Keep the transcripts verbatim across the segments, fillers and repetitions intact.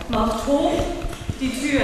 macht hoch die Tür.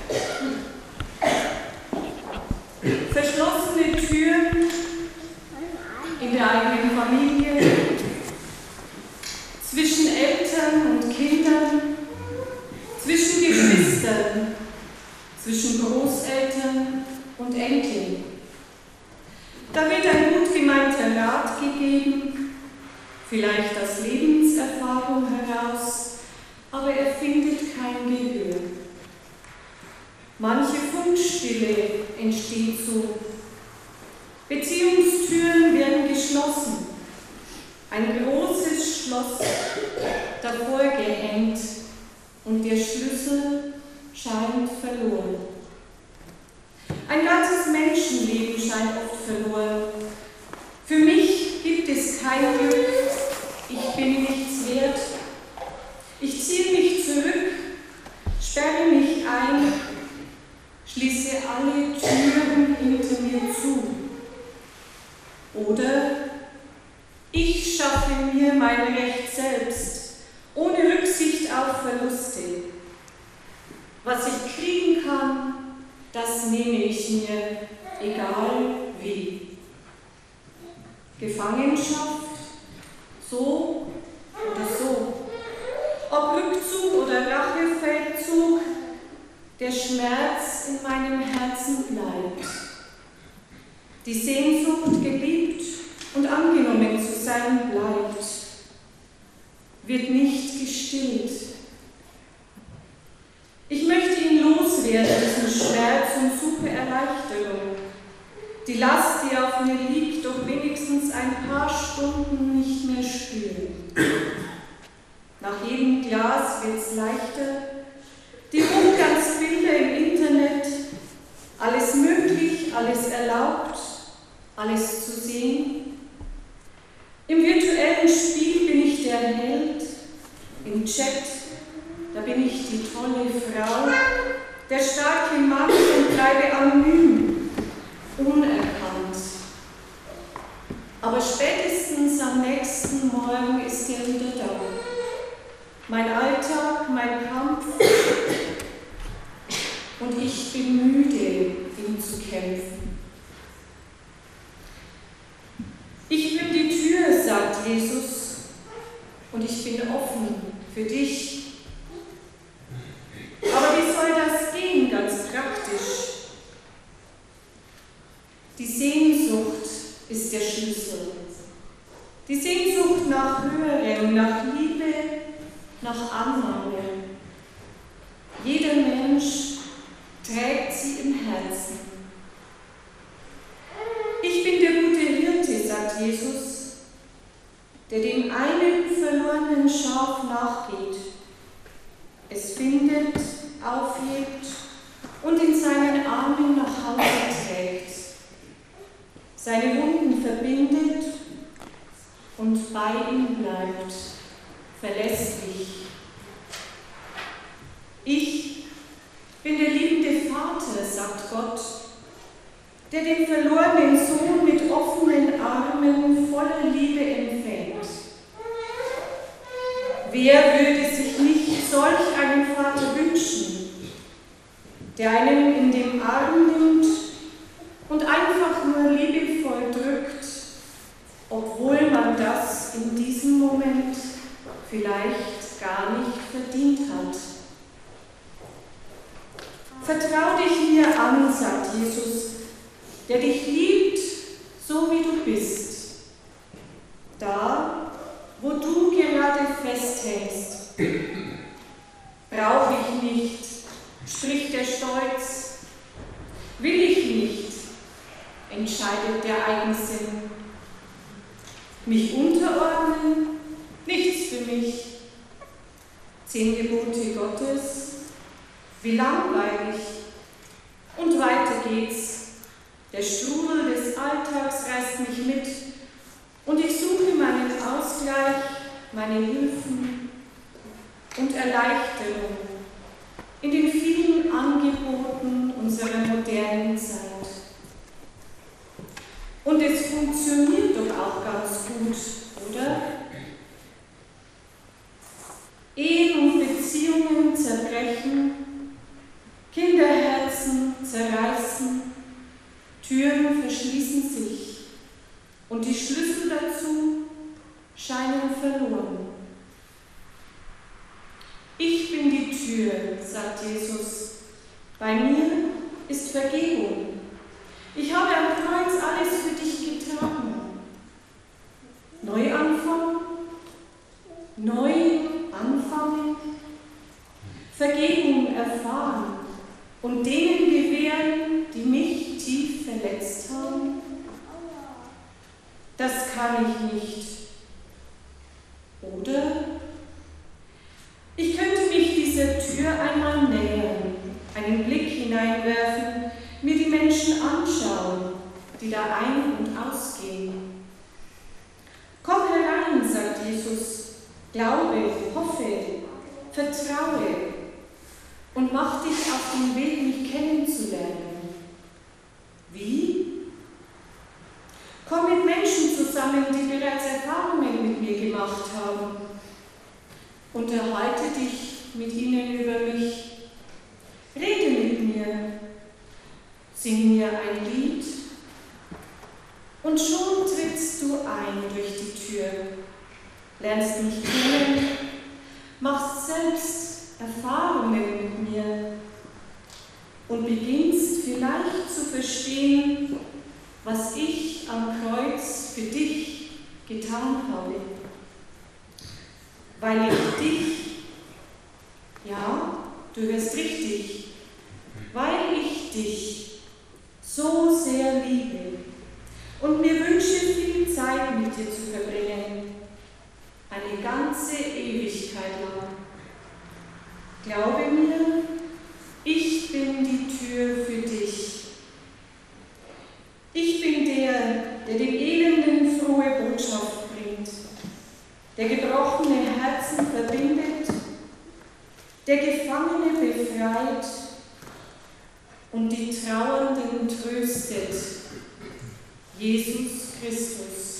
Verschlossene Türen in der eigenen Familie, zwischen Eltern und Kindern, zwischen Geschwistern, zwischen Großeltern und Enkeln. Da wird ein gut gemeinter Rat gegeben, vielleicht aus Lebenserfahrung heraus, aber er findet kein Gehör. Manche Funkstille entsteht so. Beziehungstüren werden geschlossen, ein großes Schloss davor gehängt und der Schlüssel scheint verloren. Ein ganzes Menschenleben scheint oft verloren. Für mich gibt es kein Glück, ich bin nichts wert. Ich ziehe mich zurück, sperre mich ein, schließe alle Türen hinter mir zu. Oder ich schaffe mir mein Recht selbst, ohne Rücksicht auf Verluste. Was ich kriegen kann, das nehme ich mir, egal wie. Gefangenschaft, so oder so. Ob Rückzug oder Rachefeldzug, der Schmerz in meinem Herzen bleibt. Die Sehnsucht, geliebt und angenommen zu sein, bleibt, wird nicht gestillt. Ich möchte ihn loswerden, diesen Schmerz, und suche Erleichterung. Die Last, die auf mir liegt, doch wenigstens ein paar Stunden nicht mehr spüren. Nach jedem Glas wird's leichter. Die Hochglanzbilder im Internet, alles möglich, alles erlaubt, alles zu sehen. Im virtuellen Spiel bin ich der Held, im Chat, da bin ich die tolle Frau, der starke Mann und bleibe anonym, unerkannt. Aber spätestens am nächsten Morgen ist er wieder da. Mein Alltag, mein Kampf, und ich bin müde, ihm zu kämpfen. Ich bin die Tür, sagt Jesus, und ich bin offen für dich. Aber wie soll das gehen, ganz praktisch? Die Sehnsucht ist der Schlüssel. Die Sehnsucht nach Höherem, nach Liebe, nach Annahme. Jeder Mensch trägt sie im Herzen. Ich bin der gute Hirte, sagt Jesus, der dem einen verlorenen Schaf nachgeht, es findet, aufhebt und in seinen Armen nach Hause trägt, seine Wunden verbindet und bei ihm bleibt, verlässlich. Ich bin der liebende Vater, sagt Gott, der den verlorenen Sohn mit offenen Armen voller Liebe empfängt. Wer würde sich nicht solch einen Vater wünschen, der einen in den Arm nimmt und einfach nur liebevoll drückt, obwohl man das in diesem Moment vielleicht gar nicht verdient hat. Vertrau dich mir an, sagt Jesus, der dich liebt, so wie du bist. Da, wo du gerade festhängst, brauche ich nicht, spricht der Stolz, will ich nicht, entscheidet der Eigensinn. Mich unterordnen, nichts für mich. Zehn Gebote Gottes, wie langweilig. Und weiter geht's. Der Strudel des Alltags reißt mich mit und ich suche meinen Ausgleich, meine Hilfen und Erleichterung in den vielen Angeboten unserer modernen Zeit. Und es funktioniert doch auch ganz gut, oder? Ehen und Beziehungen zerbrechen, Kinderherzen zerreißen, Türen verschließen sich und die Schlüssel dazu scheinen verloren. Ich bin die Tür, sagt Jesus. Bei mir ist Vergebung. Ich habe am Kreuz alles für dich getan. Neuanfang, neu anfangen, Vergebung erfahren und denen gewähren, die mich tief verletzt haben. Das kann ich nicht. Oder? Ich könnte mich dieser Tür einmal nähern, einen Blick hineinwerfen, mir die Menschen anschauen, die da ein- und ausgehen. Komm herein, sagt Jesus, glaube, hoffe, vertraue und mach dich auf den Weg, mich kennenzulernen. Wie? Komm mit Menschen zusammen, die bereits Erfahrungen mit mir gemacht haben. Unterhalte dich mit ihnen über mich. Rede mit mir. Sing mir ein Lied. Und schon trittst du ein durch die Tür, lernst mich kennen, machst selbst Erfahrungen mit mir und beginnst vielleicht zu verstehen, was ich am Kreuz für dich getan habe. Weil ich dich, ja, du hörst richtig, weil ich dich so sehr liebe und mir wünsche, viel Zeit mit dir zu verbringen, eine ganze Ewigkeit lang. Glaube mir, ich bin die Tür für dich. Ich bin der, der dem Elenden frohe Botschaft bringt, der gebrochene Herzen verbindet, der Gefangene befreit und die Trauernden tröstet. Jesus Christus.